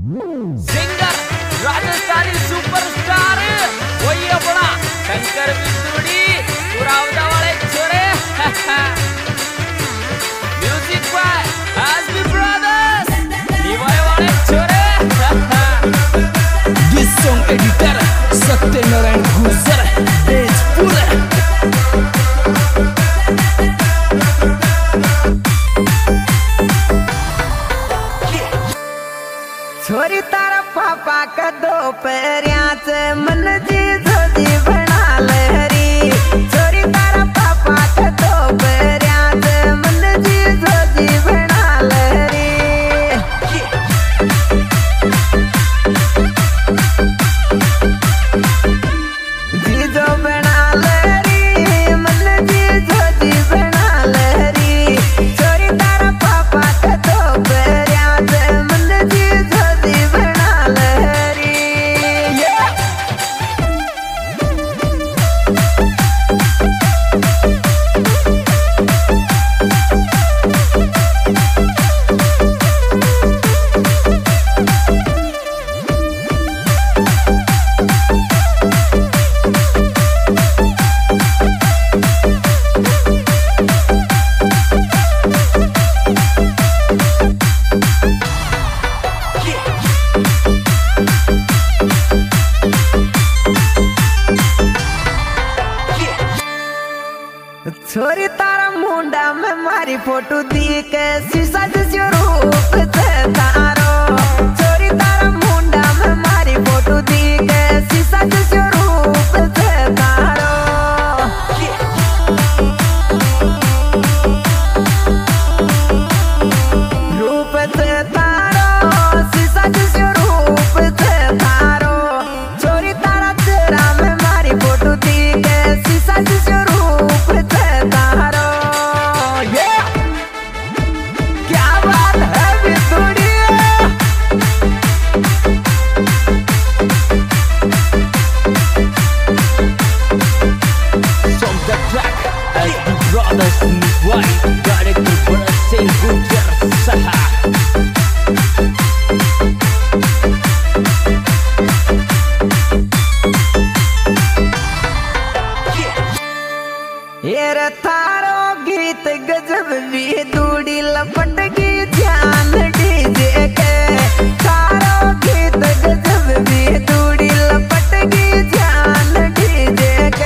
Singer Rajasthani superstar वही अपना शंकर बिंदुड़ी पुरावदा वाले छोरे म्यूजिक बाय एसबी ब्रदर्स निवाय वाले छोरे दिस सॉन्ग एडिटर सत्यनारायण गुजर तेजपुर छोरी तारा पापा का दो पैरियाच मन जी धोजी बना लहरी। छोरी तारा पापा का दो पैरियाच मन जी धोजी बना लहरी। जीजो बना लहरी मन जी धोजी बना लहरी। छोरी तारा पापा का दो पैरियाच मन जी छोरी तारा मुंडा में मारी फोटो दी के शीशा जैसे रूप थे तारो। छोरी तारा मुंडा में मारी फोटो दी के शीशा जैसे रूप थे तारो। रूप थे तारो शीशा जैसे रूप थे तारो। छोरी तारा तेरा में मारी फोटो दी के शीशा जैसे रूप थे तारो। क्या बात है बिंदुड़ी। From the track SB Brothers Niwai Director Brazil Gujar Saha ये थारो गीत गजब भी दूड़ी लपट की ध्यान डीजे के। थारो गीत गजब भी दूड़ी लपट की ध्यान डीजे के।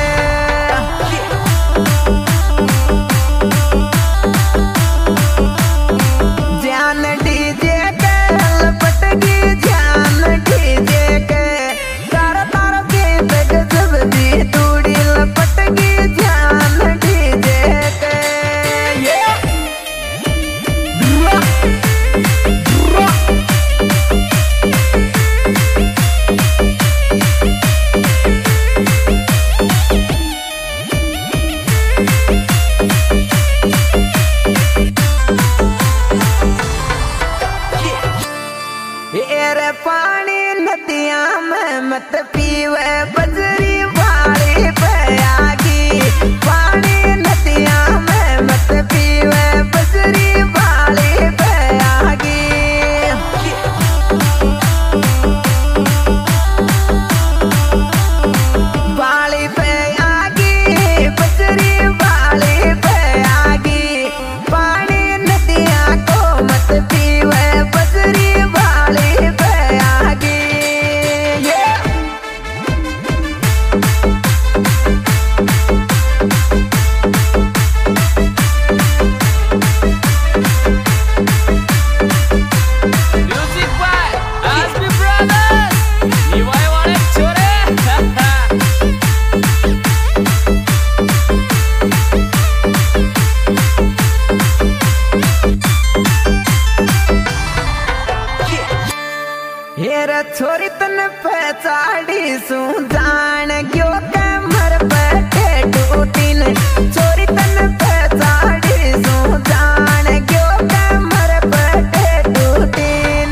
ध्यान डीजे के लपट की ध्यान डीजे के। तारो तारो गीत गजब भी दूड़ी लपट की ध्यान डीजे के। रे पानी नदियां में मत पीवे बजरी वाली पे आगी। पानी नदियां में मत पीवे बजरी वाली पे आगी। वाली पे आगी बजरी वाली पे आगी। पानी नदियां को मत पीवे बजरी वाली पे आगी। म्यूजिक बाय एसबी ब्रदर्स निवाय वाले छोरे हेरा छोरी तन पहचाड़ी सू जान क्यों कमर पे टेटू तीन। छोरी तन पहचाड़ी सू जान क्यों कमर पे टेटू तीन।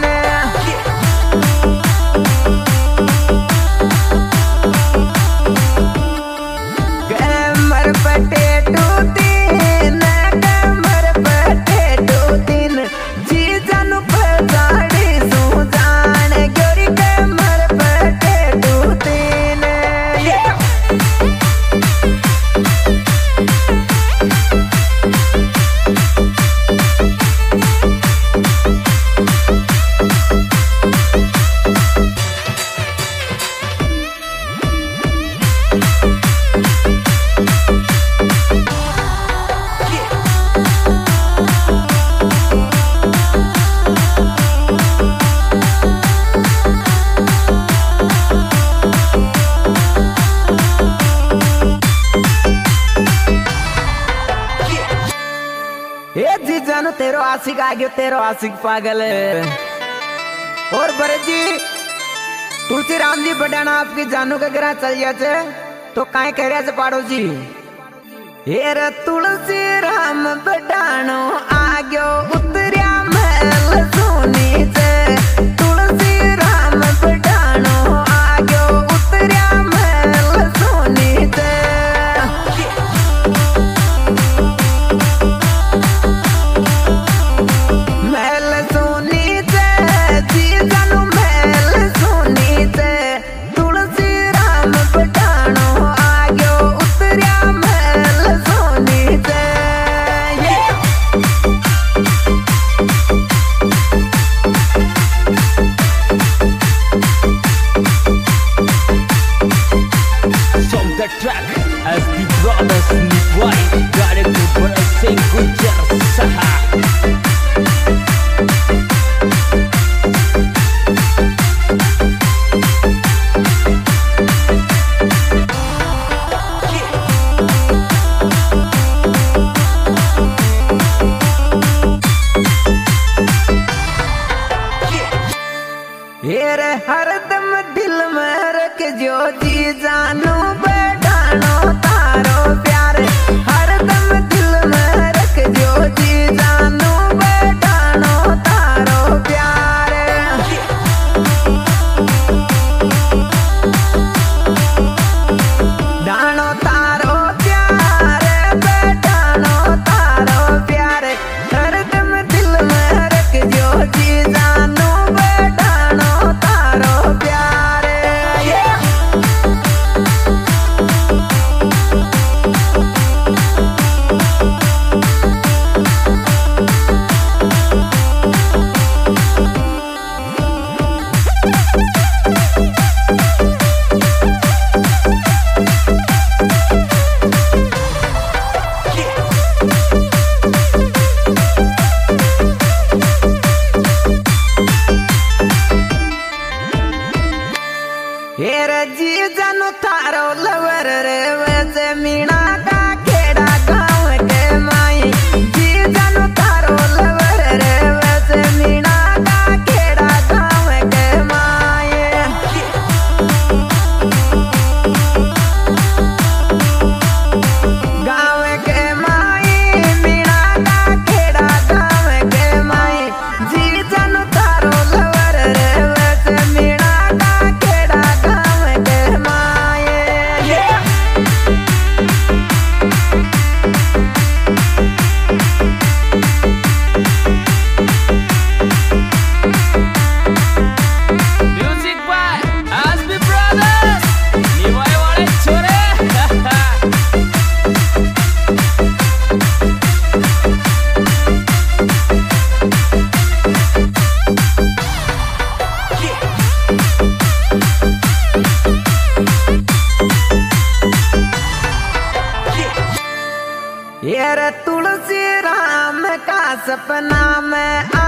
कमर पे टेटू तीन कमर पे टेटू तीन। जी जानू पहचाड़ी सू जान आशिक आ गयो तेरो आशिक पागल। और भरत जी तुलसी राम जी बडाना आपकी जानू के घर चल जाते तो काहे कह रहे पाड़ो जी। हेर तुलसी राम बडानो आ गयो उतरिया महल सोनी से। तुलसी राम बडानो आ गयो उतरिया महल सोनी से। महल सोनी से जी जानू महल सोनी से। तुलसी राम बडानो आ गयो उतरिया महल सोनी से। From the track as the brothers Nivai directed Bharat Singh Gujjar Saha. हेर हरदम दिल में रख जो जी जानू बडानो तारो प्यार। हरदम दिल में रख जो जी जानू बडानो तारो प्यार। डानो तारो प्यार बडानो तारो प्यार। हरदम दिल में रख जो जी जानू बडानो तारो प्यार। हेर जी जानू तारो लवर रे वैसे मीणा का खेड़ा गाँव के माई। जी जानू तारो लवर रे वैसे मीणा का खेड़ा गाँव के माई। गाँव के माई मीणा का खेड़ा गाँव के माई। जी जानू तारो लवर रे वैसे मीणा का खेड़ा गाँव के माई। Music by Asbi Brothers Nivai wale chore. यार तुलसी राम का सपना में